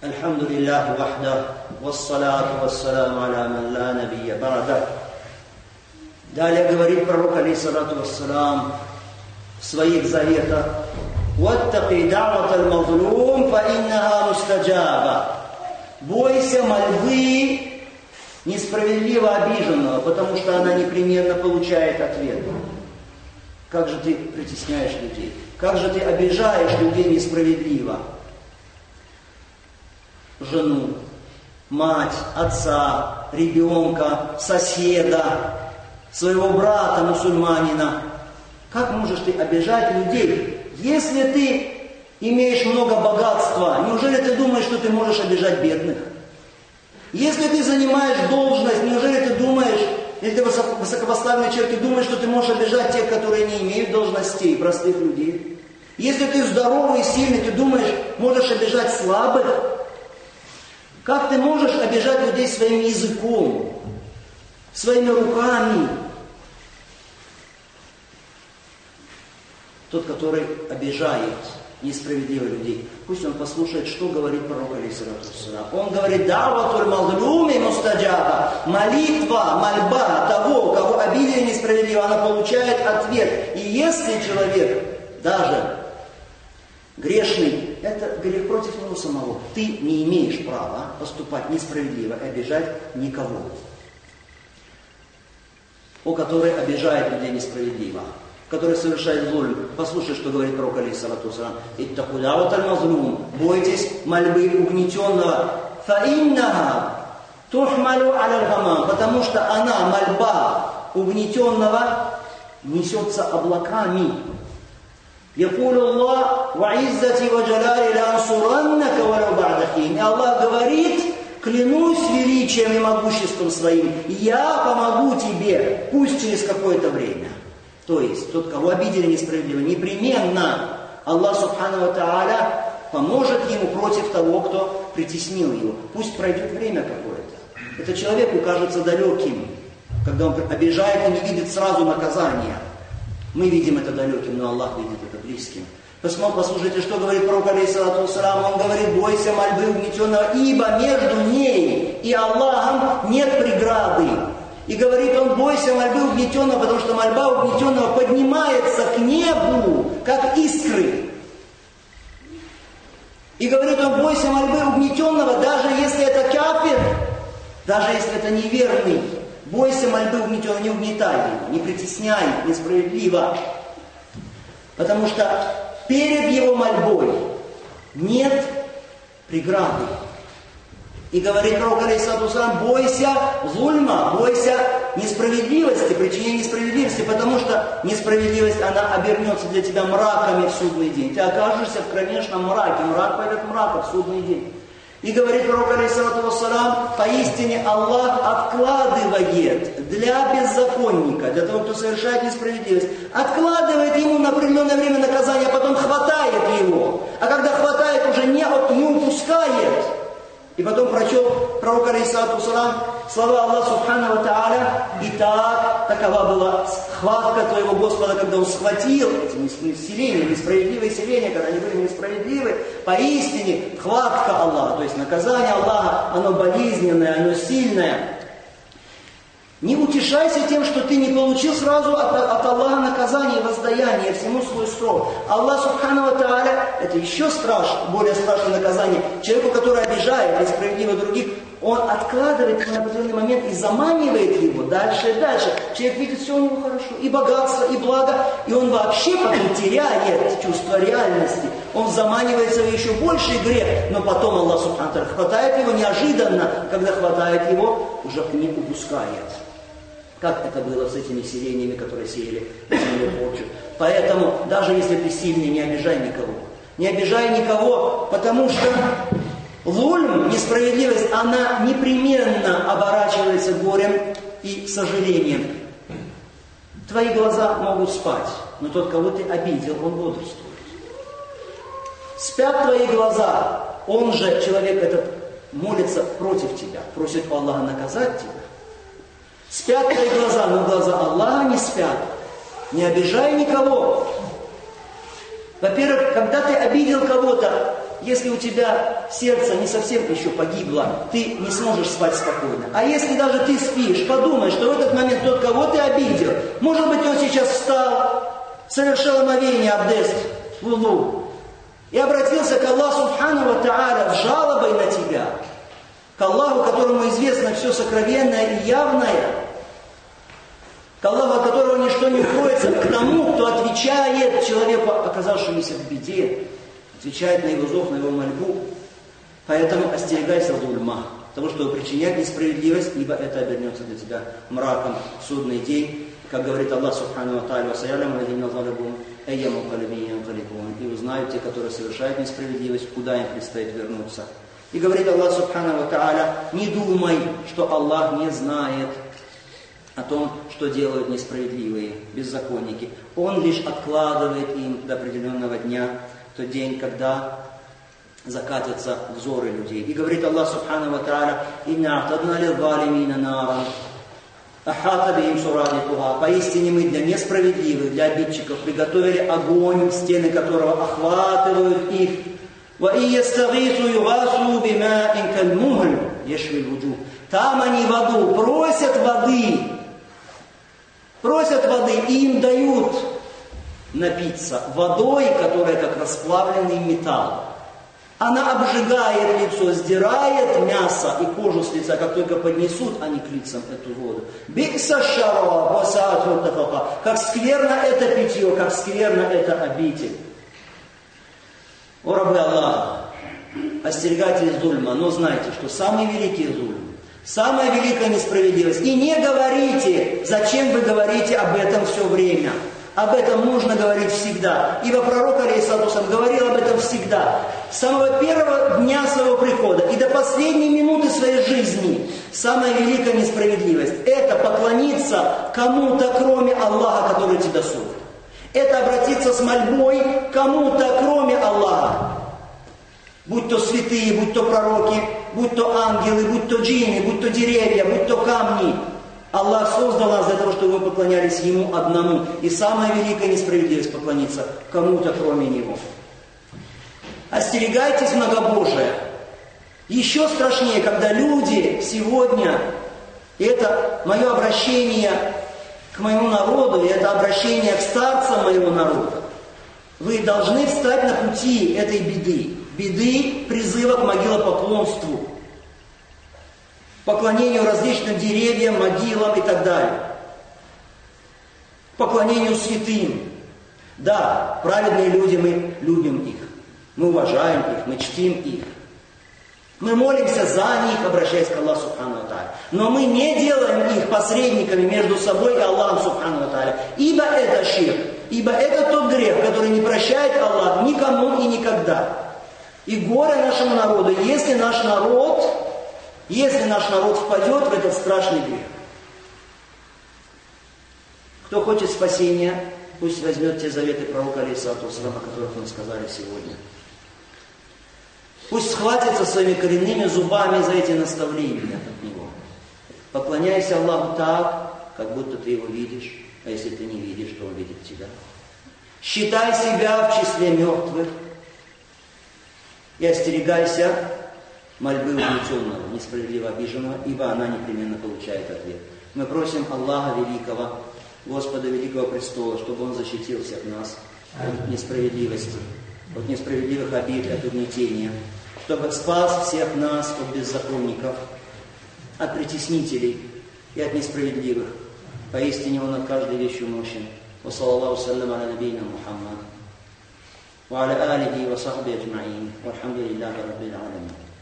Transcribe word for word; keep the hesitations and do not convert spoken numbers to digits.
Альхамдулиллахи вахда, вассалату вассаламу аля ман ла набия ба'да. Далее говорит пророк, алейхиссалату вассалам, в своих заветах: «Ваттaqи да'ваталь мазлум, фа иннаха мустаджаба». Бойся мольбы несправедливо обиженного, потому что она непременно получает ответ. Как же ты притесняешь людей? Как же ты обижаешь людей несправедливо? Жену, мать, отца, ребенка, соседа, своего брата, мусульманина. Как можешь ты обижать людей, если ты имеешь много богатства? Неужели ты думаешь, что ты можешь обижать бедных? Если ты занимаешь должность, неужели ты думаешь, если ты высокопоставленный человек, ты думаешь, что ты можешь обижать тех, которые не имеют должностей, простых людей? Если ты здоровый и сильный, ты думаешь, можешь обижать слабых? Как ты можешь обижать людей своим языком, своими руками? Тот, который обижает несправедливо людей, пусть он послушает, что говорит пророк, алейхиссалату вассалам. Он говорит: «Да'ватуль мазлуми мустаджаба». Молитва, мольба того, кого обидели несправедливо, она получает ответ. И если человек даже грешный, это грех против него самого. Ты не имеешь права поступать несправедливо и обижать никого, о который обижает людей несправедливо, который совершает зуль. Послушай, что говорит пророк, алейхиссалату вассалам: «Иттаку да'ваталь мазлум». Бойтесь мольбы угнетенного. «Фа иннаха тухмалу аля гамам». Потому что она, мольба угнетенного, несется облаками. «Якулу Аллах ва иззати ва джалали ла ансураннака валау ба'да хин». И Аллах говорит: «Клянусь величием и могуществом своим, я помогу тебе, пусть через какое-то время». То есть, тот, кого обидели несправедливо, непременно Аллах Субхану ва Тааля поможет ему против того, кто притеснил его. Пусть пройдет время какое-то. Это человеку кажется далеким, когда он обижает и не видит сразу наказания. Мы видим это далеким, но Аллах видит это близким. Посмотрите, послушайте, что говорит пророк, алейхиссалату вассалам. Он говорит: «Бойся мольбы угнетенного, ибо между ней и Аллахом нет преграды». И говорит он: «Бойся мольбы угнетенного, потому что мольба угнетенного поднимается к небу, как искры». И говорит он: «Бойся мольбы угнетенного, даже если это кафир, даже если это неверный. Бойся мольбы угнетенного, не угнетай его, не притесняй несправедливо. Потому что перед его мольбой нет преграды». И говорит пророк, алейхиссалату вассалам: «Бойся зульма, бойся несправедливости, причинения несправедливости, потому что несправедливость, она обернется для тебя мраками в судный день. Ты окажешься в кромешном мраке, мрак пойдет мрака в судный день». И говорит пророк, алейхиссалату вассалам: «Поистине Аллах откладывает для беззаконника, для того, кто совершает несправедливость, откладывает ему на определенное время наказание, а потом хватает его. А когда хватает, уже не, не упускает». И потом прочел пророк, алейхиссалату вассалам, слова Аллаха Субхану ва Тааля: «Итак, такова была схватка твоего Господа, когда Он схватил эти селения, несправедливые селения, когда они были несправедливы. Поистине, схватка Аллаха, то есть наказание Аллаха, оно болезненное, оно сильное». Не утешайся тем, что ты не получил сразу от, от Аллаха наказание и воздаяние, всему свой срок. Аллах Субхану ва Тааля, это еще страшно, более страшное наказание. Человеку, который обижает несправедливо других, он откладывает его на определенный момент и заманивает его дальше и дальше. Человек видит, все у него хорошо, и богатство, и благо, и он вообще потом теряет чувство реальности. Он заманивается в еще больший грех, но потом Аллах Субхану ва Тааля хватает его неожиданно, когда хватает его, уже не упускает. Как это было с этими селениями, которые сеяли землю порчу. Поэтому, даже если ты сильный, не обижай никого. Не обижай никого, потому что зульм, несправедливость, она непременно оборачивается горем и сожалением. Твои глаза могут спать, но тот, кого ты обидел, он бодрствует. Спят твои глаза, он же, человек этот, молится против тебя, просит у Аллаха наказать тебя. Спят твои глаза, но глаза Аллаха не спят. Не обижай никого. Во-первых, когда ты обидел кого-то, если у тебя сердце не совсем еще погибло, ты не сможешь спать спокойно. А если даже ты спишь, подумай, что в этот момент тот, кого ты обидел, может быть, он сейчас встал, совершил омовение абдест, вулу, и обратился к Аллаху Субхану ва Тааля с жалобой на тебя, к Аллаху, которому известно все сокровенное и явное, к Аллаху, от которого ничто не укроется, к тому, кто отвечает человеку, оказавшемуся в беде, отвечает на его зов, на его мольбу. Поэтому остерегайся зульма, того, что причинять несправедливость, ибо это обернется для тебя мраком в судный день. Как говорит Аллах Субхану ва Тааля, и узнают те, которые совершают несправедливость, куда им предстоит вернуться. И говорит Аллах Субхану ва Тааля, не думай, что Аллах не знает о том, что делают несправедливые беззаконники. Он лишь откладывает им до определенного дня, тот день, когда закатятся взоры людей. И говорит Аллах Субхану ва Тааля, «Инна атадна лил-залимина наран, ахата бихим сурадикуха». Поистине мы для несправедливых, для обидчиков приготовили огонь, стены которого охватывают их. «Ва и ястагису югасу бимаин каль-мухль яшви л-вуджух». Там они воду просят воды, просят воды, и им дают напиться водой, которая как расплавленный металл. Она обжигает лицо, сдирает мясо и кожу с лица, как только поднесут они к лицам эту воду. Бикса шарова, как скверно это питье, как скверно это обитель. О рабы Аллаха, остерегайтесь зульма, но знайте, что самый великий зульм, самая великая несправедливость. И не говорите, зачем вы говорите об этом все время. Об этом нужно говорить всегда. Ибо пророк, алейхиссалату вассалям, говорил об этом всегда. С самого первого дня своего прихода и до последней минуты своей жизни. Самая великая несправедливость – это поклониться кому-то, кроме Аллаха, который тебя создал. Это обратиться с мольбой кому-то, кроме Аллаха. Будь то святые, будь то пророки, будь то ангелы, будь то джинны, будь то деревья, будь то камни. Аллах создал нас для того, чтобы мы поклонялись Ему одному. И самая великая несправедливость поклониться кому-то, кроме Него. Остерегайтесь многобожия. Еще страшнее, когда люди сегодня, и это мое обращение к моему народу, и это обращение к старцам моего народа, вы должны встать на пути этой беды. Беды призыва к могилопоклонству, поклонению различным деревьям, могилам и так далее. Поклонению святым. Да, праведные люди, мы любим их. Мы уважаем их, мы чтим их. Мы молимся за них, обращаясь к Аллаху Субхану ва Тааля. Но мы не делаем их посредниками между собой и Аллахом Субхану ва Тааля. Ибо это ширк. Ибо это тот грех, который не прощает Аллах никому и никогда. И горе нашему народу, если наш народ... Если наш народ впадет в этот страшный грех. Кто хочет спасения, пусть возьмет те заветы пророка, алейхиссалату вассалям, о которых мы сказали сегодня. Пусть схватится своими коренными зубами за эти наставления от него. Поклоняйся Аллаху так, как будто ты его видишь, а если ты не видишь, то он видит тебя. Считай себя в числе мертвых и остерегайся мольбы угнетенного, несправедливо обиженного, ибо она непременно получает ответ. Мы просим Аллаха Великого, Господа Великого Престола, чтобы Он защитил всех нас от несправедливости, от несправедливых обид, от угнетения, чтобы спас всех нас от беззаконников, от притеснителей и от несправедливых. Поистине Он над каждой вещью мощен. Ва саллаллаху саллям аля набийна Мухаммад ва аля алихи ва сахби аджмаин. Вальхамдулиллахи раббил аламин.